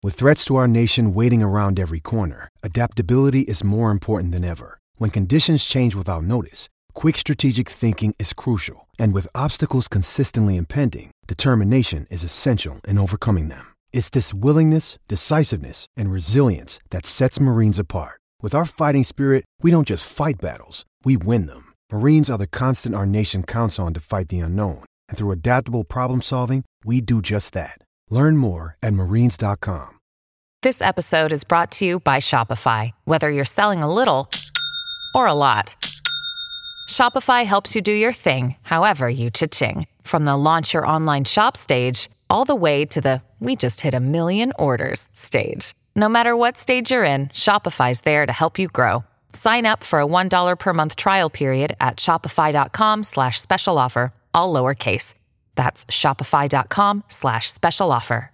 With threats to our nation waiting around every corner, adaptability is more important than ever. When conditions change without notice, quick strategic thinking is crucial. And with obstacles consistently impending, determination is essential in overcoming them. It's this willingness, decisiveness, and resilience that sets Marines apart. With our fighting spirit, we don't just fight battles, we win them. Marines are the constant our nation counts on to fight the unknown. And through adaptable problem solving, we do just that. Learn more at marines.com. This episode is brought to you by Shopify. Whether you're selling a little or a lot, Shopify helps you do your thing, however you cha-ching. From the launch your online shop stage, all the way to the we just hit 1 million orders stage. No matter what stage you're in, Shopify's there to help you grow. Sign up for a $1 per month trial period at shopify.com/special offer, all lowercase. That's shopify.com/special offer.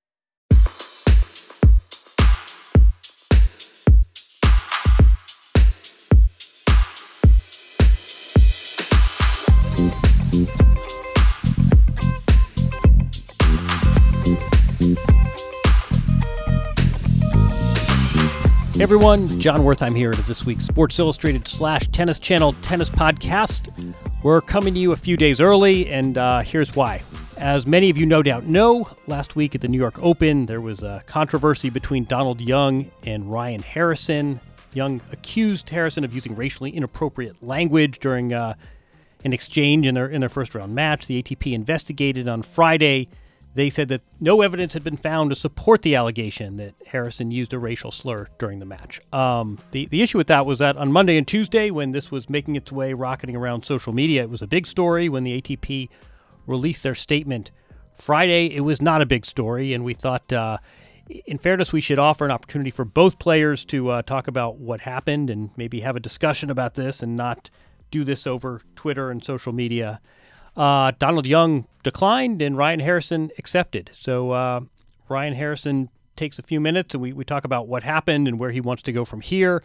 Hey everyone, John Wertheim here. It is this week's Sports Illustrated / Tennis Channel Tennis Podcast. We're coming to you a few days early, and here's why. As many of you no doubt know, last week at the New York Open, there was a controversy between Donald Young and Ryan Harrison. Young accused Harrison of using racially inappropriate language during an exchange in their first round match. The ATP investigated on Friday. They said that no evidence had been found to support the allegation that Harrison used a racial slur during the match. The issue with that was that on Monday and Tuesday, when this was making its way rocketing around social media, it was a big story when the ATP released their statement. Friday, it was not a big story, and we thought, in fairness, we should offer an opportunity for both players to talk about what happened and maybe have a discussion about this and not do this over Twitter and social media. Donald Young declined and Ryan Harrison accepted. So Ryan Harrison takes a few minutes and we talk about what happened and where he wants to go from here.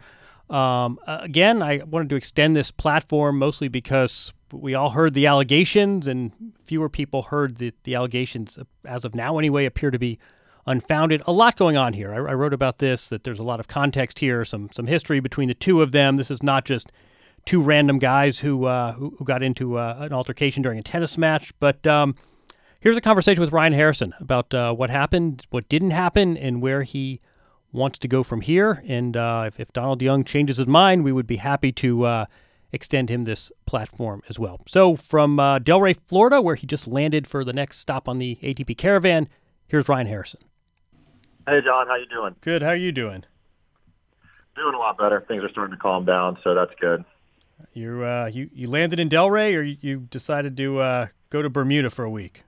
Again, I wanted to extend this platform mostly because we all heard the allegations and fewer people heard that the allegations, as of now anyway, appear to be unfounded. A lot going on here. I wrote about this, that there's a lot of context here, some history between the two of them. This is not just two random guys who got into an altercation during a tennis match. But here's a conversation with Ryan Harrison about what happened, what didn't happen, and where he wants to go from here. And if Donald Young changes his mind, we would be happy to extend him this platform as well. So from Delray, Florida, where he just landed for the next stop on the ATP Caravan, here's Ryan Harrison. Hey, John. How you doing? Good. How are you doing? Doing a lot better. Things are starting to calm down, so that's good. You landed in Delray, or you decided to go to Bermuda for a week?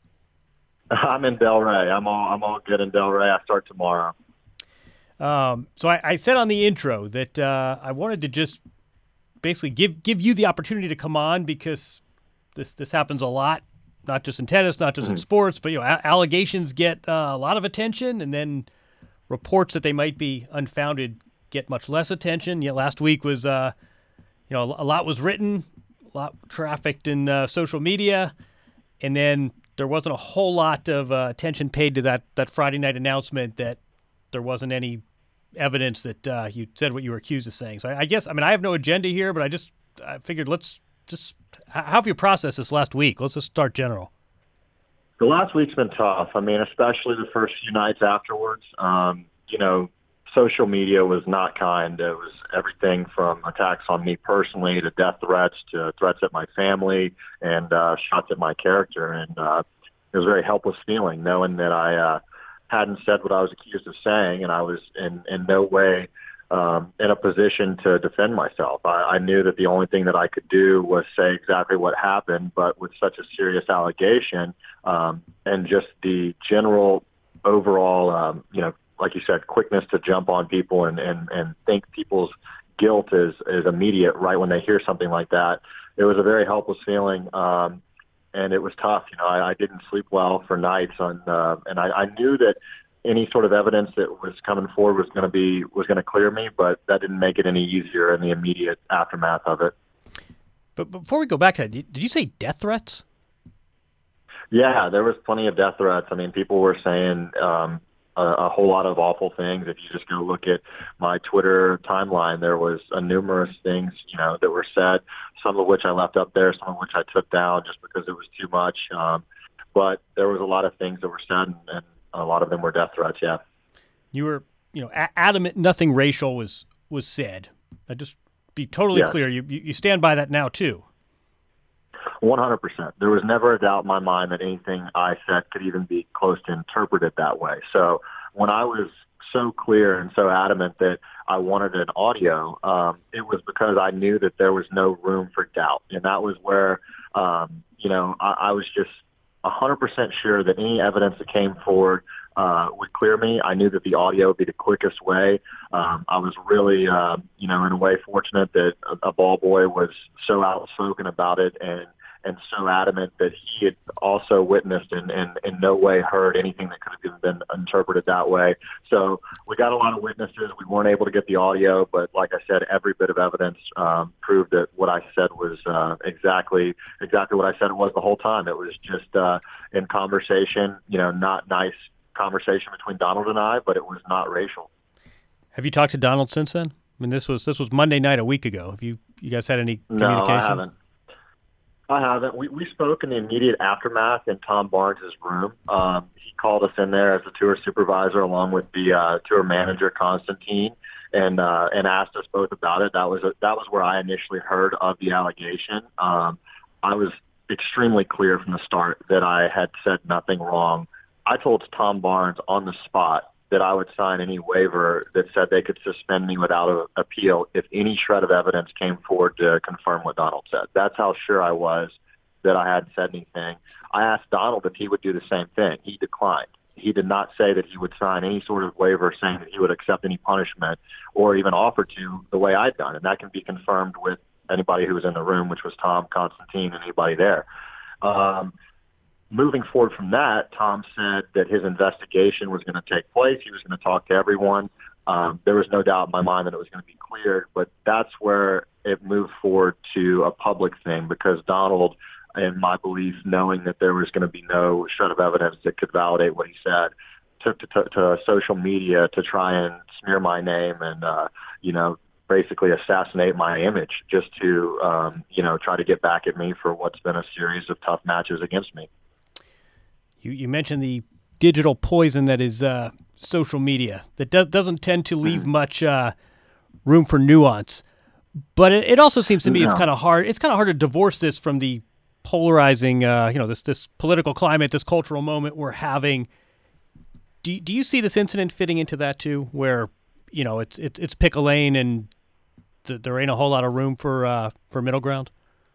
I'm in Delray. I'm all good in Delray. I start tomorrow. So I said on the intro that I wanted to just basically give you the opportunity to come on because this happens a lot, not just in tennis, not just in sports, but allegations get a lot of attention, and then reports that they might be unfounded get much less attention. Last week was a lot was written, a lot trafficked in social media, and then there wasn't a whole lot of attention paid to that Friday night announcement that there wasn't any evidence that you said what you were accused of saying. So I guess, I have no agenda here, but I figured let's just, how have you processed this last week? Let's just start general. The last week's been tough. Especially the first few nights afterwards. Social media was not kind. It was everything from attacks on me personally to death threats to threats at my family and shots at my character. And it was a very helpless feeling knowing that I hadn't said what I was accused of saying, and I was in no way in a position to defend myself. I knew that the only thing that I could do was say exactly what happened, but with such a serious allegation and just the general overall, like you said, quickness to jump on people and think people's guilt is immediate right when they hear something like that. It was a very helpless feeling, and it was tough. I didn't sleep well for nights, and I knew that any sort of evidence that was coming forward was going to clear me, but that didn't make it any easier in the immediate aftermath of it. But before we go back to that, did you say death threats? Yeah, there was plenty of death threats. People were saying, a whole lot of awful things. If you just go look at my Twitter timeline, there was numerous things, that were said, some of which I left up there, some of which I took down just because it was too much. But there was a lot of things that were said, and a lot of them were death threats, yeah. You were, adamant nothing racial was said. I just be totally clear. You stand by that now, too. 100%. There was never a doubt in my mind that anything I said could even be close to interpreted that way. So when I was so clear and so adamant that I wanted an audio, it was because I knew that there was no room for doubt. And that was where, I was just 100% sure that any evidence that came forward would clear me. I knew that the audio would be the quickest way. I was really, in a way fortunate that a ball boy was so outspoken about it and so adamant that he had also witnessed and in no way heard anything that could have even been interpreted that way. So we got a lot of witnesses. We weren't able to get the audio, but like I said, every bit of evidence proved that what I said was exactly what I said it was the whole time. It was just in conversation, not nice conversation between Donald and I, but it was not racial. Have you talked to Donald since then? I mean, this was Monday night a week ago. Have you guys had any communication? No, I haven't. We spoke in the immediate aftermath in Tom Barnes' room. He called us in there as the tour supervisor along with the tour manager, Constantine, and asked us both about it. That was where I initially heard of the allegation. I was extremely clear from the start that I had said nothing wrong. I told Tom Barnes on the spot that I would sign any waiver that said they could suspend me without appeal if any shred of evidence came forward to confirm what Donald said. That's how sure I was that I hadn't said anything. I asked Donald if he would do the same thing. He declined. He did not say that he would sign any sort of waiver saying that he would accept any punishment or even offer to the way I'd done. And that can be confirmed with anybody who was in the room, which was Tom, Constantine, and anybody there. Moving forward from that, Tom said that his investigation was going to take place. He was going to talk to everyone. There was no doubt in my mind that it was going to be cleared, but that's where it moved forward to a public thing because Donald, in my belief, knowing that there was going to be no shred of evidence that could validate what he said, took to social media to try and smear my name and, basically assassinate my image just to, try to get back at me for what's been a series of tough matches against me. You mentioned the digital poison that is social media that doesn't tend to leave much room for nuance, but it also seems to me it's kind of hard. It's kind of hard to divorce this from the polarizing, this political climate, this cultural moment we're having. Do you see this incident fitting into that too, where it's pick a lane and there ain't a whole lot of room for middle ground?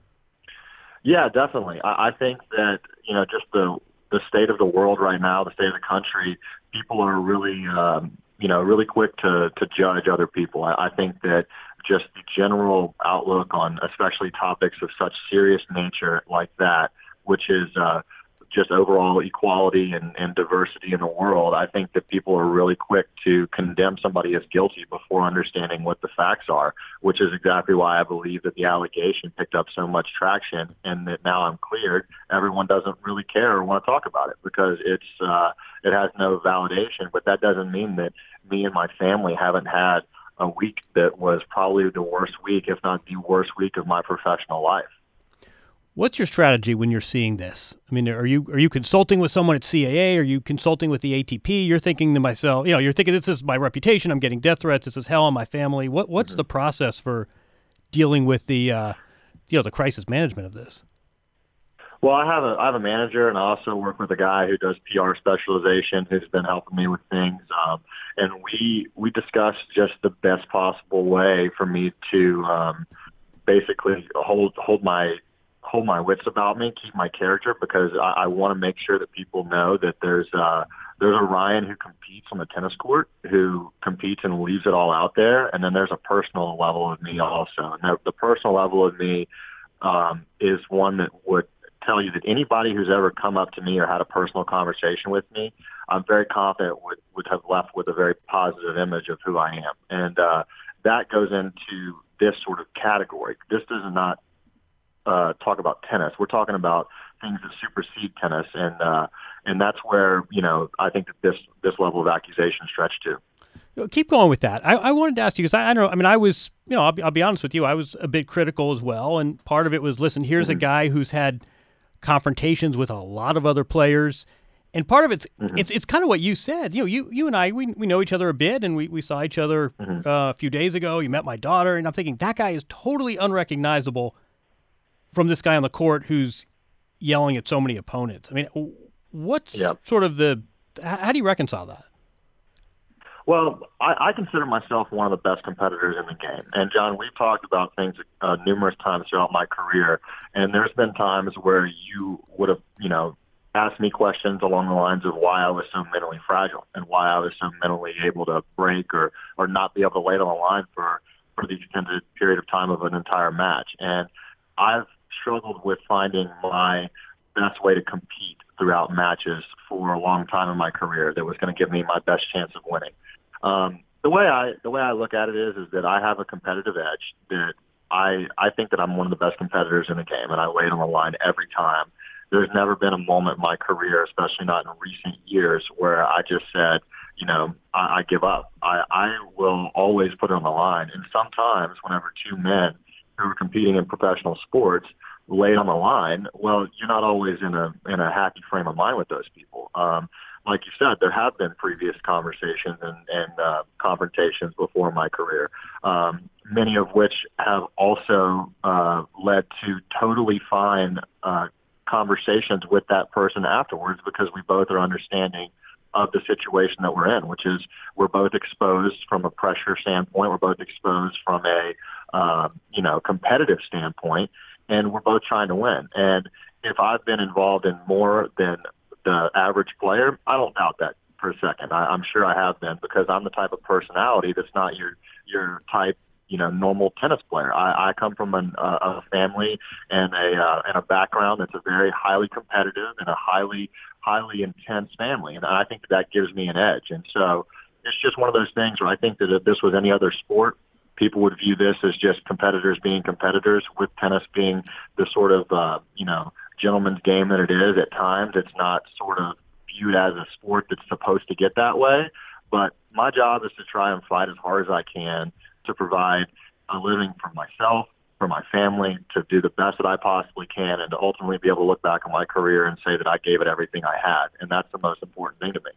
Yeah, definitely. I think that just the state of the world right now, the state of the country, people are really, really quick to judge other people. I think that just the general outlook on especially topics of such serious nature like that, which is just overall equality and diversity in the world, I think that people are really quick to condemn somebody as guilty before understanding what the facts are, which is exactly why I believe that the allegation picked up so much traction and that now I'm cleared, everyone doesn't really care or want to talk about it because it has no validation. But that doesn't mean that me and my family haven't had a week that was probably the worst week, if not the worst week of my professional life. What's your strategy when you're seeing this? I mean, are you consulting with someone at CAA? Are you consulting with the ATP? You're thinking to myself, you're thinking this is my reputation. I'm getting death threats. This is hell on my family. What's the process for dealing with the crisis management of this? Well, I have a manager, and I also work with a guy who does PR specialization who's been helping me with things. And we discussed just the best possible way for me to basically hold my wits about me, keep my character, because I want to make sure that people know that there's a Ryan who competes on the tennis court, who competes and leaves it all out there, and then there's a personal level of me also. And the personal level of me is one that would tell you that anybody who's ever come up to me or had a personal conversation with me, I'm very confident would have left with a very positive image of who I am. And that goes into this sort of category. This does not talk about tennis. We're talking about things that supersede tennis, and And that's where, I think that this level of accusation stretched to. Keep going with that. I wanted to ask you, because I don't know, I mean, I was, I'll be honest with you, I was a bit critical as well. And part of it was, listen, here's a guy who's had confrontations with a lot of other players. And part of it's kind of what you said. You and I, we know each other a bit, and we saw each other a few days ago. You met my daughter, and I'm thinking that guy is totally unrecognizable from this guy on the court who's yelling at so many opponents. I mean, what's sort of how do you reconcile that? Well, I consider myself one of the best competitors in the game. And, John, we've talked about things numerous times throughout my career, and there's been times where you would have, asked me questions along the lines of why I was so mentally fragile and why I was so mentally able to break or not be able to lay it on the line for the extended period of time of an entire match. And I've struggled with finding my best way to compete throughout matches for a long time in my career that was going to give me my best chance of winning. The way I look at it is that I have a competitive edge that I think that I'm one of the best competitors in the game, and I lay it on the line every time. There's never been a moment in my career, especially not in recent years, where I just said, I give up. I will always put it on the line. And sometimes whenever two men who are competing in professional sports lay it on the line, well, you're not always in a happy frame of mind with those people. Like you said, there have been previous conversations and confrontations before in my career, many of which have also led to totally fine conversations with that person afterwards, because we both are understanding of the situation that we're in, which is we're both exposed from a pressure standpoint. We're both exposed from a, competitive standpoint, and we're both trying to win. And if I've been involved in more than the average player, I don't doubt that for a second. I'm sure I have been, because I'm the type of personality that's not your type, normal tennis player. I come from a family and a background that's a very highly competitive and a highly intense family, and I think that gives me an edge. And so it's just one of those things where I think that if this was any other sport, people would view this as just competitors being competitors, with tennis being the sort of gentleman's game that it is at times. It's not sort of viewed as a sport that's supposed to get that way. But my job is to try and fight as hard as I can to provide a living for myself, for my family, to do the best that I possibly can, and to ultimately be able to look back on my career and say that I gave it everything I had. And that's the most important thing to me.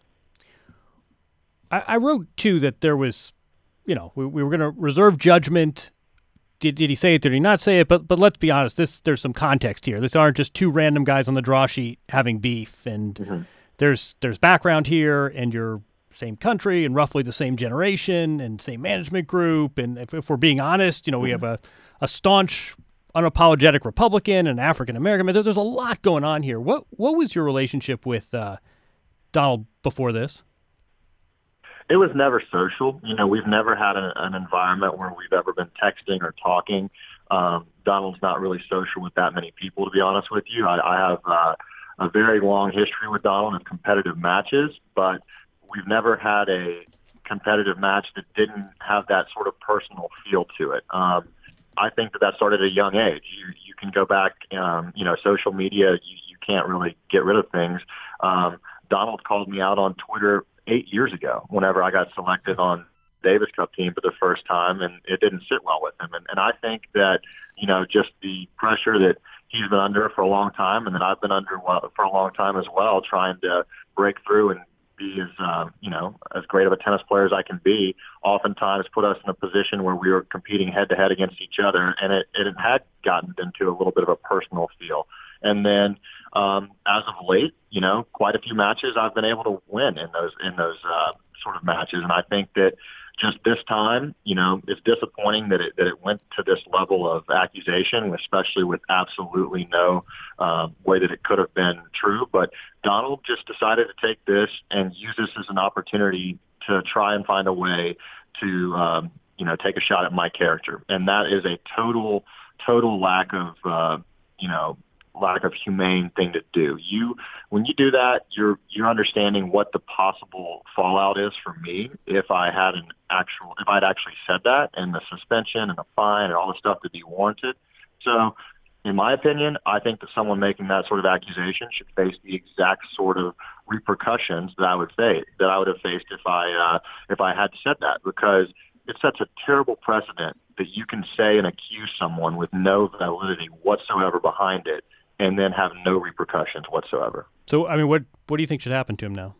I wrote, too, that there was, we were going to reserve judgment. Did he say it? Did he not say it? But let's be honest, there's some context here. These aren't just two random guys on the draw sheet having beef. And there's background here, and you're same country and roughly the same generation and same management group. And if we're being honest, we have a staunch, unapologetic Republican and African-American. There's a lot going on here. What was your relationship with Donald before this? It was never social. We've never had an environment where we've ever been texting or talking. Donald's not really social with that many people, to be honest with you. I have a very long history with Donald in competitive matches, but we've never had a competitive match that didn't have that sort of personal feel to it. I think that started at a young age. You can go back, social media, you can't really get rid of things. Donald called me out on Twitter 8 years ago whenever I got selected on Davis Cup team for the first time, and it didn't sit well with him. And I think that, just the pressure that he's been under for a long time and that I've been under for a long time as well, trying to break through and be as great of a tennis player as I can be, oftentimes put us in a position where we were competing head to head against each other, and it had gotten into a little bit of a personal feel. And then as of late, quite a few matches I've been able to win in those sort of matches, and I think that just this time, it's disappointing that it went to this level of accusation, especially with absolutely no way that it could have been true. But Donald just decided to take this and use this as an opportunity to try and find a way to, take a shot at my character. And that is a total lack of humane thing to do. When you do that, you're understanding what the possible fallout is for me if I'd actually said that, and the suspension and the fine and all the stuff to be warranted. So in my opinion, I think that someone making that sort of accusation should face the exact sort of repercussions that I would have faced if I had said that, because it sets a terrible precedent that you can say and accuse someone with no validity whatsoever behind it and then have no repercussions whatsoever. So, I mean, what do you think should happen to him now?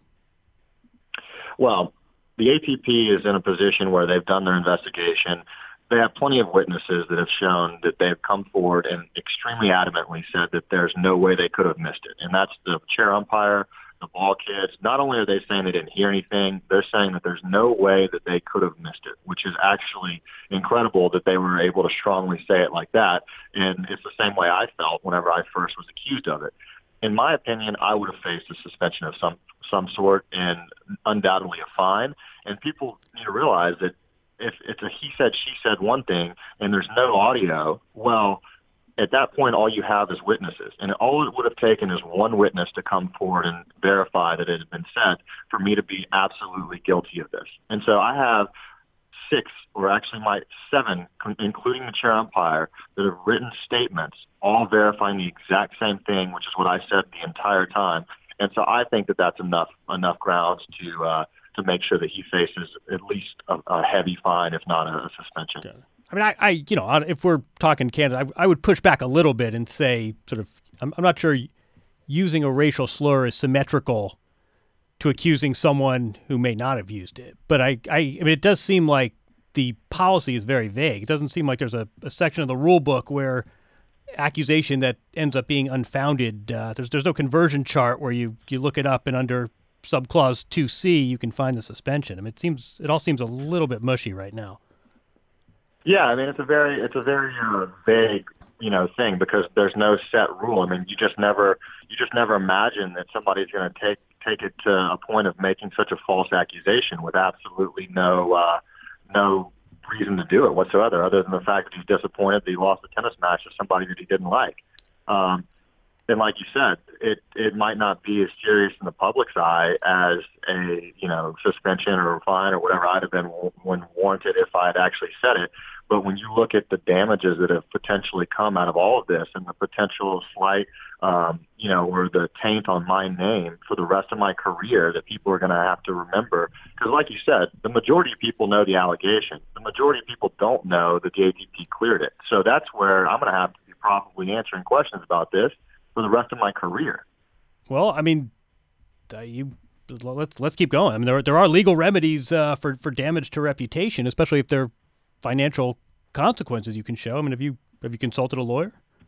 Well, the ATP is in a position where they've done their investigation. They have plenty of witnesses that have shown that they've come forward and extremely adamantly said that there's no way they could have missed it. And that's the chair umpire, the ball kids. Not only are they saying they didn't hear anything, they're saying that there's no way that they could have missed it, which is actually incredible that they were able to strongly say it like that. And it's the same way I felt whenever I first was accused of it. In my opinion, I would have faced a suspension of some sort and undoubtedly a fine. And people need to realize that if it's a he said, she said one thing and there's no audio, well, at that point, all you have is witnesses. And all it would have taken is one witness to come forward and verify that it had been said for me to be absolutely guilty of this. And so I have 6, or actually my 7, including the chair umpire, that have written statements all verifying the exact same thing, which is what I said the entire time. And so I think that that's enough grounds to make sure that he faces at least a heavy fine, if not a suspension. Okay. I mean, if we're talking Canada, I would push back a little bit and say I'm not sure using a racial slur is symmetrical to accusing someone who may not have used it. But I mean, it does seem like the policy is very vague. It doesn't seem like there's a section of the rule book where accusation that ends up being unfounded. There's no conversion chart where you look it up and under subclause 2C you can find the suspension. I mean, it all seems a little bit mushy right now. Yeah, I mean, it's a very vague, thing, because there's no set rule. I mean, you just never imagine that somebody's going to take it to a point of making such a false accusation with absolutely no reason to do it whatsoever, other than the fact that he's disappointed that he lost a tennis match to somebody that he didn't like. And like you said, it might not be as serious in the public's eye as a suspension or a fine or whatever I'd have been when warranted if I had actually said it. But when you look at the damages that have potentially come out of all of this and the potential slight, or the taint on my name for the rest of my career that people are going to have to remember, because like you said, the majority of people know the allegation. The majority of people don't know that the ATP cleared it. So that's where I'm going to have to be probably answering questions about this for the rest of my career. Well, I mean, let's keep going. I mean, there are legal remedies for damage to reputation, especially if there are financial consequences you can show. I mean, have you consulted a lawyer?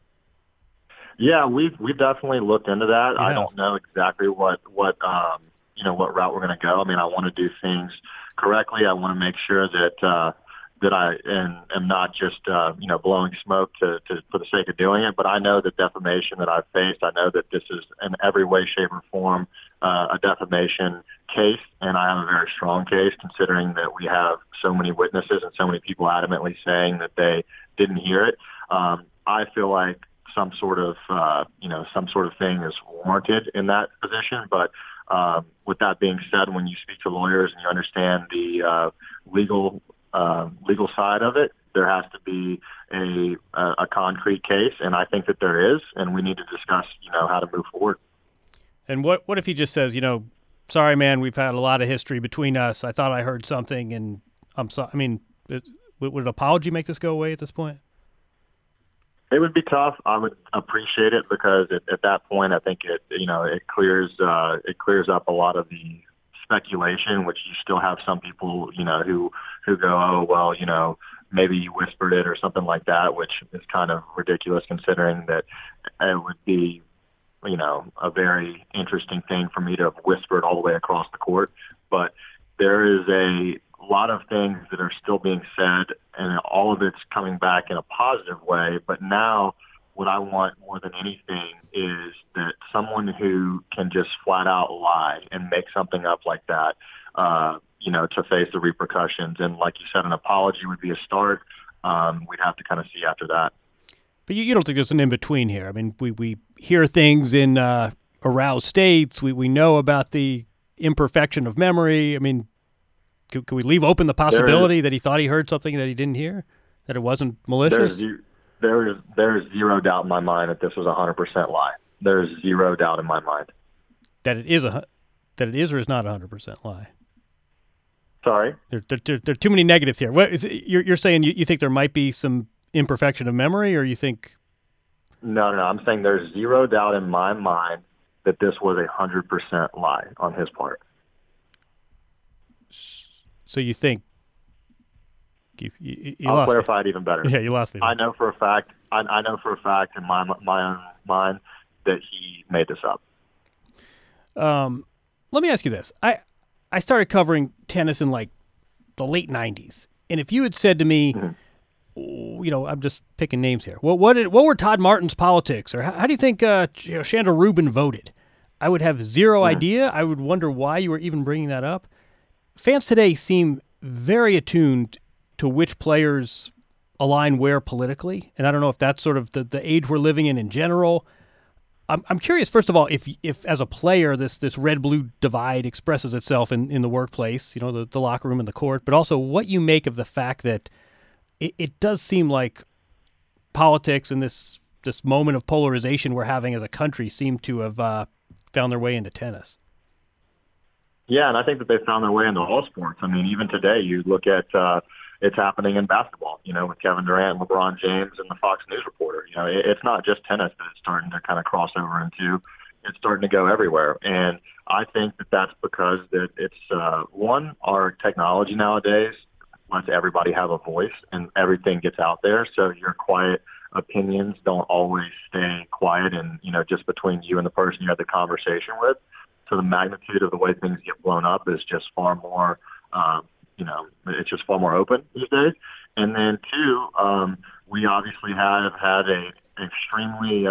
Yeah, we've definitely looked into that. Yeah. I don't know exactly what route we're going to go. I mean, I want to do things correctly. I want to make sure that I am not just blowing smoke for the sake of doing it. But I know the defamation that I've faced. I know that this is in every way, shape, or form a defamation case, and I have a very strong case considering that we have so many witnesses and so many people adamantly saying that they didn't hear it. I feel like some sort of thing is warranted in that position. But with that being said, when you speak to lawyers and you understand the legal side of it, there has to be a concrete case, and I think that there is, and we need to discuss how to move forward. And what if he just says, sorry, man, we've had a lot of history between us. I thought I heard something, and I'm sorry. I mean, would an apology make this go away at this point? It would be tough. I would appreciate it, because at that point, I think it clears up a lot of the speculation, which you still have some people who go, oh well, maybe you whispered it or something like that, which is kind of ridiculous considering that it would be a very interesting thing for me to have whispered all the way across the court. But there is a lot of things that are still being said, and all of it's coming back in a positive way. But now what I want more than anything is that someone who can just flat out lie and make something up like that, to face the repercussions. And like you said, an apology would be a start. We'd have to kind of see after that. But you don't think there's an in-between here? I mean, we hear things in aroused states. We know about the imperfection of memory. I mean, could we leave open the possibility that he thought he heard something that he didn't hear, that it wasn't malicious? There is zero doubt in my mind that this was 100% lie. There is zero doubt in my mind that it is or is not 100% lie. Sorry, there are too many negatives here. What is it, you're saying? You think there might be some imperfection of memory, or you think? No. I'm saying there's zero doubt in my mind that this was 100% lie on his part. So you think? I'll clarify it even better. Yeah, you lost me. I know for a fact. I know for a fact in my own mind that he made this up. Let me ask you this. I started covering tennis in like the late 90s. And if you had said to me, I'm just picking names here. What were Todd Martin's politics? Or how do you think Chandra Rubin voted? I would have zero idea. I would wonder why you were even bringing that up. Fans today seem very attuned to which players align where politically. And I don't know if that's sort of the age we're living in general. I'm curious, first of all, if as a player this red-blue divide expresses itself in the workplace, the locker room and the court, but also what you make of the fact that it does seem like politics and this moment of polarization we're having as a country seem to have found their way into tennis. Yeah, and I think that they found their way into all sports. I mean, even today, you look at it's happening in basketball, with Kevin Durant, LeBron James, and the Fox News reporter. It's not just tennis that it's starting to kind of cross over into. It's starting to go everywhere. And I think that that's because that it's, one, our technology nowadays lets everybody have a voice and everything gets out there. So your quiet opinions don't always stay quiet and, just between you and the person you had the conversation with. So the magnitude of the way things get blown up is just far more, it's just far more open these days. And then two, we obviously have had a extremely,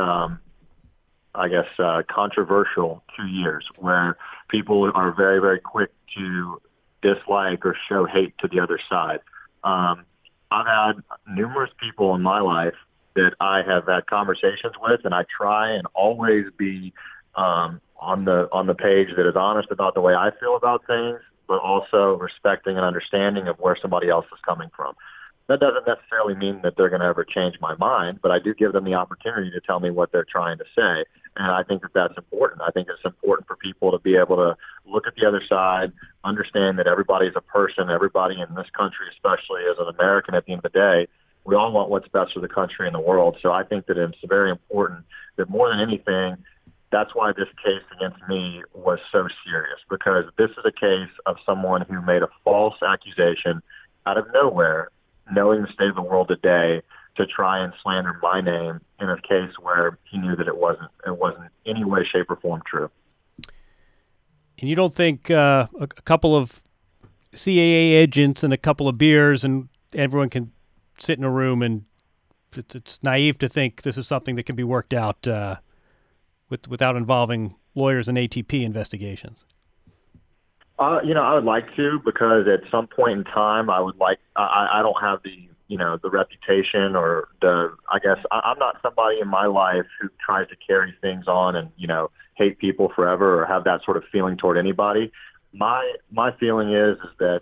controversial 2 years where people are very, very quick to dislike or show hate to the other side. I've had numerous people in my life that I have had conversations with, and I try and always be on the page that is honest about the way I feel about things, but also respecting and understanding of where somebody else is coming from. That doesn't necessarily mean that they're going to ever change my mind, but I do give them the opportunity to tell me what they're trying to say. And I think that that's important. I think it's important for people to be able to look at the other side, understand that everybody's a person, everybody in this country, especially as an American at the end of the day, we all want what's best for the country and the world. So I think that it's very important that more than anything, that's why this case against me was so serious, because this is a case of someone who made a false accusation out of nowhere, knowing the state of the world today, to try and slander my name in a case where he knew that it wasn't any way, shape, or form true. And you don't think a couple of CAA agents and a couple of beers and everyone can sit in a room and it's naive to think this is something that can be worked out without involving lawyers and ATP investigations? I would like to, because at some point in time, I don't have the reputation or I'm not somebody in my life who tries to carry things on and, hate people forever or have that sort of feeling toward anybody. My feeling is that,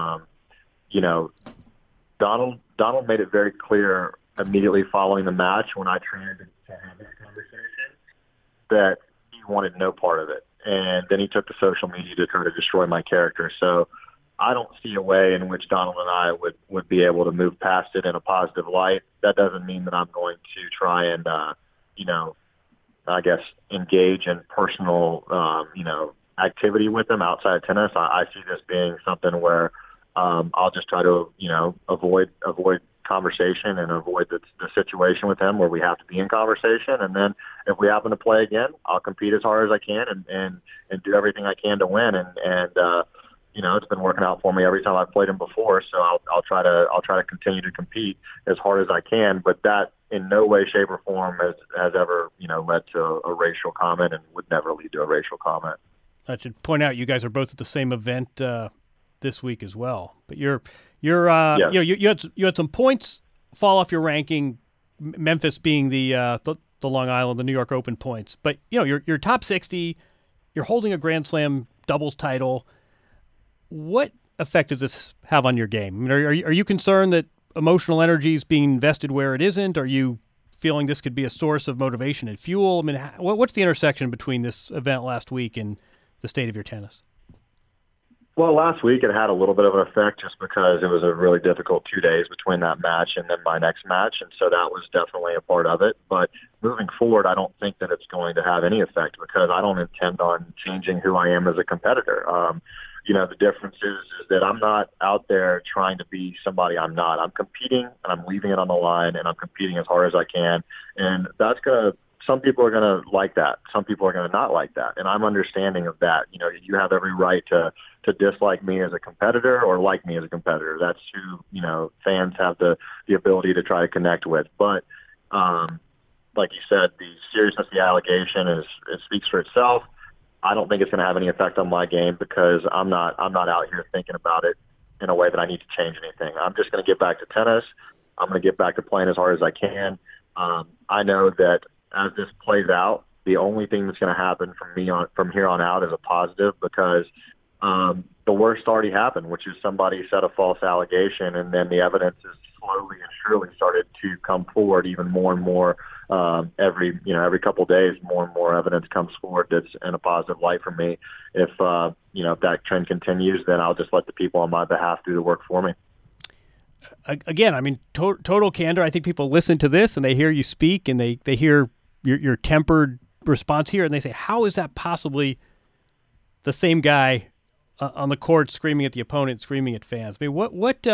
Donald made it very clear immediately following the match when I tried to have this conversation that he wanted no part of it. And then he took to social media to try to destroy my character. So I don't see a way in which Donald and I would be able to move past it in a positive light. That doesn't mean that I'm going to try and, engage in personal, activity with him outside of tennis. I see this being something where I'll just try to, avoid conversation and avoid the situation with him where we have to be in conversation. And then if we happen to play again, I'll compete as hard as I can and do everything I can to win. And it's been working out for me every time I've played him before. So I'll try to continue to compete as hard as I can. But that in no way, shape, or form has ever, led to a racial comment and would never lead to a racial comment. I should point out you guys are both at the same event this week as well. But you had some points fall off your ranking. Memphis being the Long Island, the New York Open points. But you're top 60. You're holding a Grand Slam doubles title. What effect does this have on your game? I mean, are you concerned that emotional energy is being invested where it isn't? Are you feeling this could be a source of motivation and fuel? I mean, what's the intersection between this event last week and the state of your tennis? Well, last week it had a little bit of an effect just because it was a really difficult 2 days between that match and then my next match, and so that was definitely a part of it. But moving forward, I don't think that it's going to have any effect because I don't intend on changing who I am as a competitor. The difference is that I'm not out there trying to be somebody I'm not. I'm competing, and I'm leaving it on the line, and I'm competing as hard as I can, and some people are going to like that. Some people are going to not like that. And I'm understanding of that. You have every right to dislike me as a competitor or like me as a competitor. That's who, fans have the ability to try to connect with. But like you said, the seriousness of the allegation it speaks for itself. I don't think it's going to have any effect on my game because I'm not out here thinking about it in a way that I need to change anything. I'm just going to get back to tennis. I'm going to get back to playing as hard as I can. I know that as this plays out, the only thing that's going to happen from here on out is a positive because the worst already happened, which is somebody said a false allegation, and then the evidence is slowly and surely started to come forward even more and more. Every couple of days, more and more evidence comes forward that's in a positive light for me. If that trend continues, then I'll just let the people on my behalf do the work for me. Again, I mean, total candor. I think people listen to this and they hear you speak and they hear your tempered response here, and they say, how is that possibly the same guy on the court screaming at the opponent, screaming at fans? I mean, what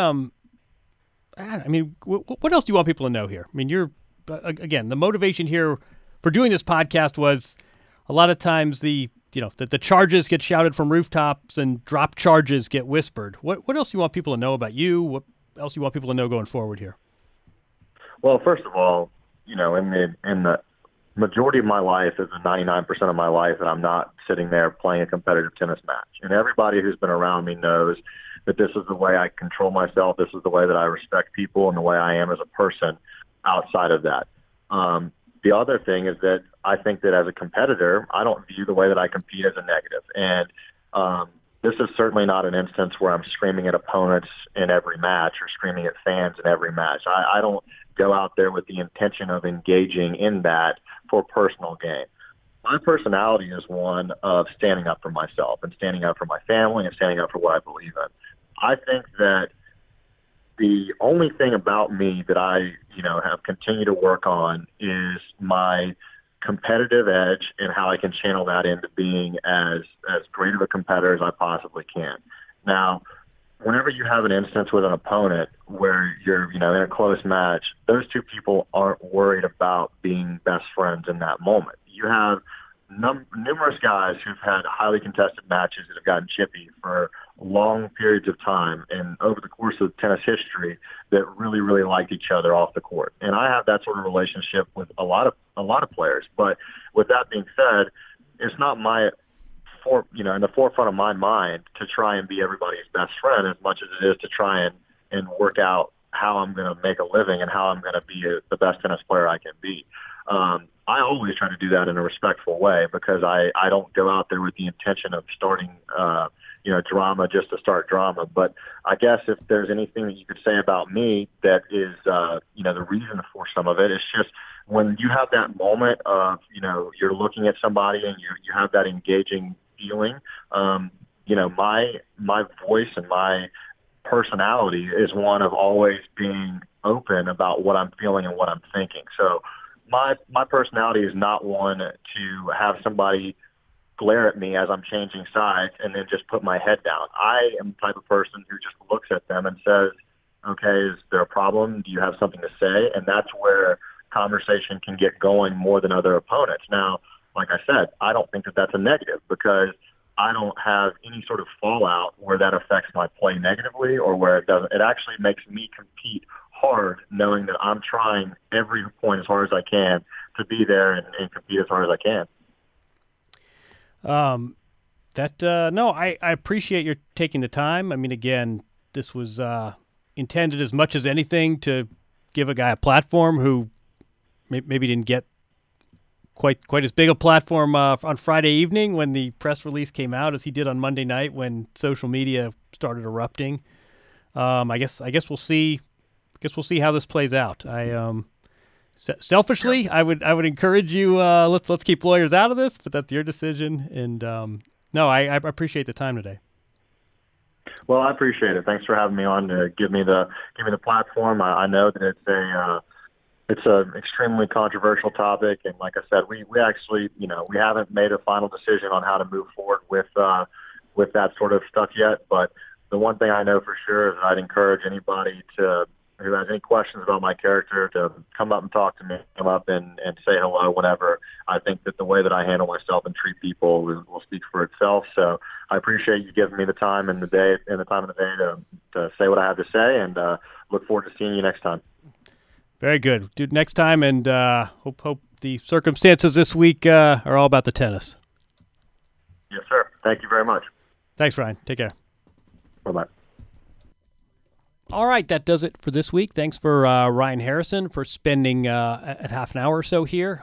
else do you want people to know here? I mean, again, the motivation here for doing this podcast was a lot of times the charges get shouted from rooftops and drop charges get whispered. What else do you want people to know about you? What else do you want people to know going forward here? Well, first of all, in the majority of my life is 99% of my life, and I'm not sitting there playing a competitive tennis match. And everybody who's been around me knows that this is the way I control myself. This is the way that I respect people and the way I am as a person outside of that. The other thing is that I think that as a competitor, I don't view the way that I compete as a negative. And this is certainly not an instance where I'm screaming at opponents in every match or screaming at fans in every match. I don't go out there with the intention of engaging in that for personal gain. My personality is one of standing up for myself and standing up for my family and standing up for what I believe in. I think that the only thing about me that I, have continued to work on is my competitive edge and how I can channel that into being as great of a competitor as I possibly can. Now, whenever you have an instance with an opponent where you're, in a close match, those two people aren't worried about being best friends in that moment. You have numerous guys who've had highly contested matches that have gotten chippy for long periods of time and over the course of tennis history that really, really liked each other off the court. And I have that sort of relationship with a lot of players. But with that being said, it's not in the forefront of my mind to try and be everybody's best friend as much as it is to try and work out how I'm going to make a living and how I'm going to be the best tennis player I can be. I always try to do that in a respectful way because I don't go out there with the intention of starting, drama just to start drama. But I guess if there's anything that you could say about me that is, the reason for some of it, it's just when you have that moment of, you're looking at somebody and you have that engaging feeling, my voice and my personality is one of always being open about what I'm feeling and what I'm thinking. So my personality is not one to have somebody glare at me as I'm changing sides and then just put my head down. I am the type of person who just looks at them and says, okay, is there a problem? Do you have something to say? And that's where conversation can get going more than other opponents. Now, like I said, I don't think that that's a negative because I don't have any sort of fallout where that affects my play negatively or where it doesn't. It actually makes me compete hard knowing that I'm trying every point as hard as I can to be there and compete as hard as I can. I appreciate your taking the time. I mean, again, this was intended as much as anything to give a guy a platform who maybe didn't get quite as big a platform on Friday evening when the press release came out as he did on Monday night when social media started erupting. I guess we'll see guess we'll see how this plays out. Selfishly, I would encourage you. Let's keep lawyers out of this, but that's your decision. And no, I appreciate the time today. Well, I appreciate it. Thanks for having me on to give me the platform. I know that it's an extremely controversial topic, and like I said, we actually we haven't made a final decision on how to move forward with that sort of stuff yet. But the one thing I know for sure is that I'd encourage anybody who has any questions about my character to come up and talk to me, come up and say hello whenever. I think that the way that I handle myself and treat people will speak for itself. So I appreciate you giving me the time in the day to say what I have to say, and look forward to seeing you next time. Very good. Do it next time, and hope the circumstances this week are all about the tennis. Yes, sir. Thank you very much. Thanks, Ryan. Take care. Bye-bye. All right, that does it for this week. Thanks for Ryan Harrison for spending at half an hour or so here.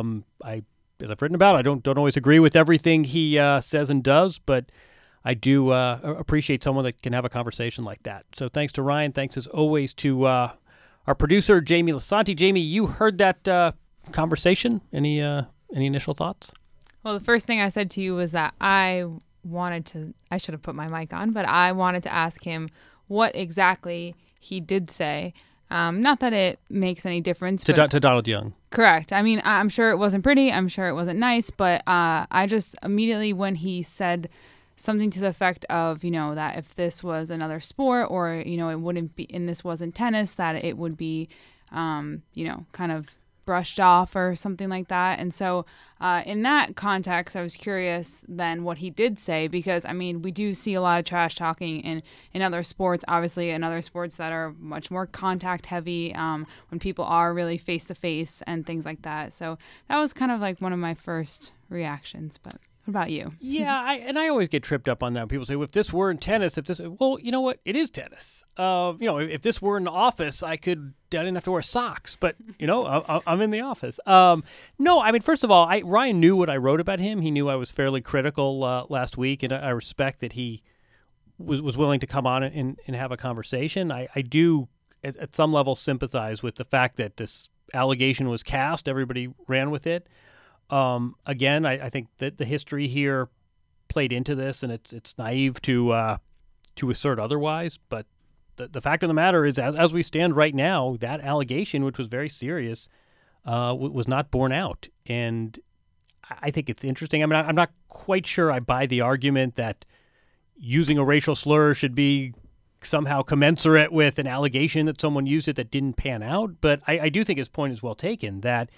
As I've written about, I don't always agree with everything he says and does, but I do appreciate someone that can have a conversation like that. So thanks to Ryan. Thanks as always to our producer, Jamie Lasanti. Jamie, you heard that conversation. Any initial thoughts? Well, the first thing I said to you was that I should have put my mic on, but I wanted to ask him what exactly he did say. Not that it makes any difference. To Donald Young. Correct. I mean, I'm sure it wasn't pretty. I'm sure it wasn't nice. But I just immediately, when he said something to the effect of, that if this was another sport or, it wouldn't be, and this wasn't tennis, that it would be, kind of brushed off or something like that. And so in that context, I was curious then what he did say, because, I mean, we do see a lot of trash talking in other sports, obviously in other sports that are much more contact heavy, when people are really face to face and things like that. So that was kind of like one of my first reactions. But what about you? Yeah, I always get tripped up on that. People say, well, if this were in tennis, well, you know what? It is tennis. If this were in the office, I didn't have to wear socks, but, I'm in the office. No, I mean, first of all, Ryan knew what I wrote about him. He knew I was fairly critical last week, and I respect that he was willing to come on and have a conversation. I do, at some level, sympathize with the fact that this allegation was cast. Everybody ran with it. Again, I think that the history here played into this, and it's naive to assert otherwise. But the fact of the matter is, as we stand right now, that allegation, which was very serious, was not borne out. And I think it's interesting. I mean, I'm not quite sure I buy the argument that using a racial slur should be somehow commensurate with an allegation that someone used it that didn't pan out. But I do think his point is well taken, that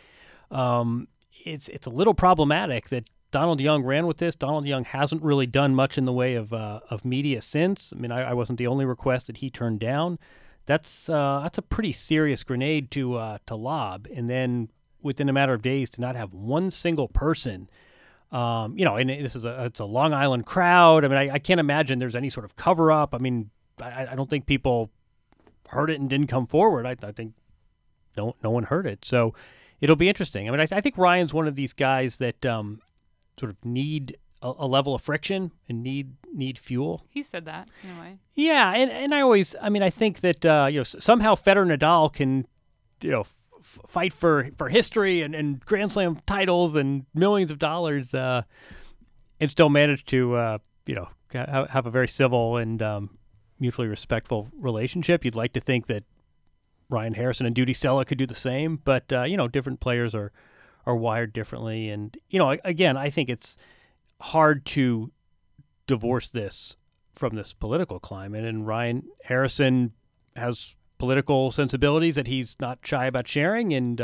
it's a little problematic that Donald Young ran with this. Donald Young hasn't really done much in the way of media since. I mean, I wasn't the only request that he turned down. That's a pretty serious grenade to lob, and then within a matter of days to not have one single person. And it's a Long Island crowd. I mean, I can't imagine there's any sort of cover up. I mean, I don't think people heard it and didn't come forward. I think no one heard it. So it'll be interesting. I mean, I think Ryan's one of these guys that sort of need a level of friction and need fuel. He said that in a way. Yeah, and I think that somehow Federer and Nadal can fight for history and Grand Slam titles and millions of dollars, and still manage to have a very civil and mutually respectful relationship. You'd like to think that Ryan Harrison and Duty Sella could do the same, but different players are wired differently, and again, I think it's hard to divorce this from this political climate. And Ryan Harrison has political sensibilities that he's not shy about sharing, and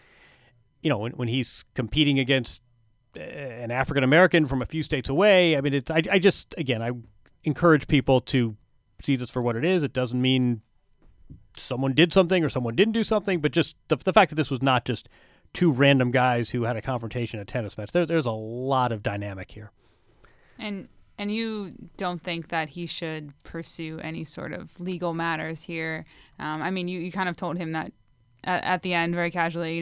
when he's competing against an African American from a few states away, I mean, I encourage people to see this for what it is. It doesn't mean someone did something or someone didn't do something, but just the fact that this was not just two random guys who had a confrontation at a tennis match. There's a lot of dynamic here. And you don't think that he should pursue any sort of legal matters here? I mean, you kind of told him that at the end very casually,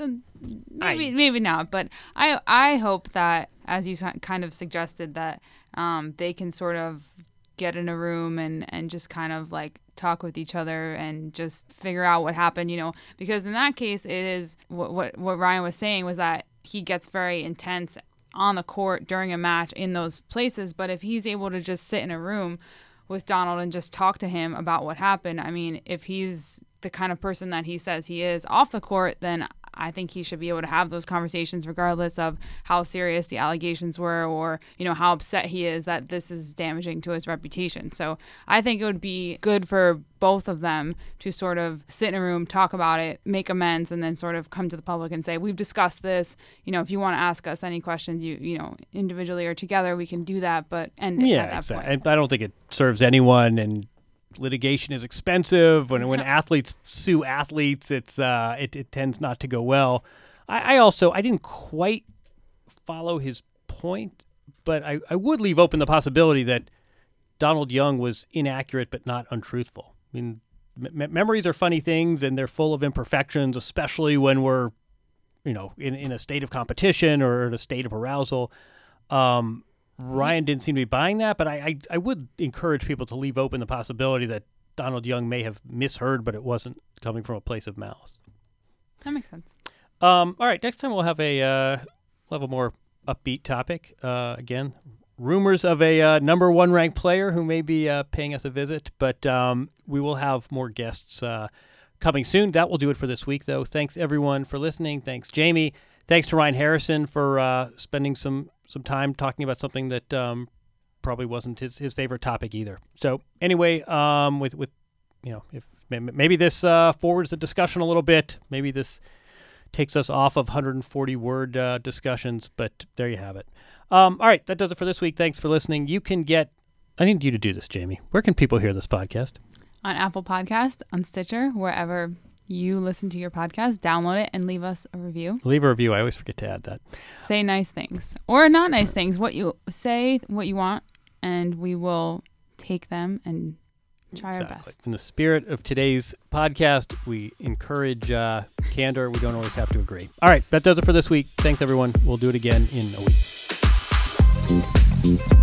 maybe not. But I hope that, as you kind of suggested, that they can sort of get in a room and just kind of like talk with each other and just figure out what happened, because in that case, it is what Ryan was saying was that he gets very intense on the court during a match in those places. But if he's able to just sit in a room with Donald and just talk to him about what happened, I mean, if he's the kind of person that he says he is off the court, then I think he should be able to have those conversations regardless of how serious the allegations were or, how upset he is that this is damaging to his reputation. So I think it would be good for both of them to sort of sit in a room, talk about it, make amends, and then sort of come to the public and say, we've discussed this. If you want to ask us any questions, you individually or together, we can do that. But end it at that exactly. point. I don't think it serves anyone, and litigation is expensive. When athletes sue athletes, it tends not to go well. I didn't quite follow his point, but I would leave open the possibility that Donald Young was inaccurate but not untruthful. I mean, memories are funny things, and they're full of imperfections, especially when we're, in a state of competition or in a state of arousal. Ryan didn't seem to be buying that, but I would encourage people to leave open the possibility that Donald Young may have misheard, but it wasn't coming from a place of malice. That makes sense. All right, next time we'll have a more upbeat topic. Again, rumors of a number one ranked player who may be paying us a visit, but we will have more guests coming soon. That will do it for this week, though. Thanks, everyone, for listening. Thanks, Jamie. Thanks to Ryan Harrison for spending some time talking about something that probably wasn't his favorite topic either. So anyway, if maybe this forwards the discussion a little bit. Maybe this takes us off of 140-word discussions, but there you have it. All right, that does it for this week. Thanks for listening. You can I need you to do this, Jamie. Where can people hear this podcast? On Apple Podcast, on Stitcher, wherever you listen to your podcast, download it and leave us a review. Leave a review. I always forget to add that. Say nice things or not nice things. What you say, what you want, and we will take them and try our best. In the spirit of today's podcast, we encourage candor. We don't always have to agree. All right, that does it for this week. Thanks, everyone. We'll do it again in a week.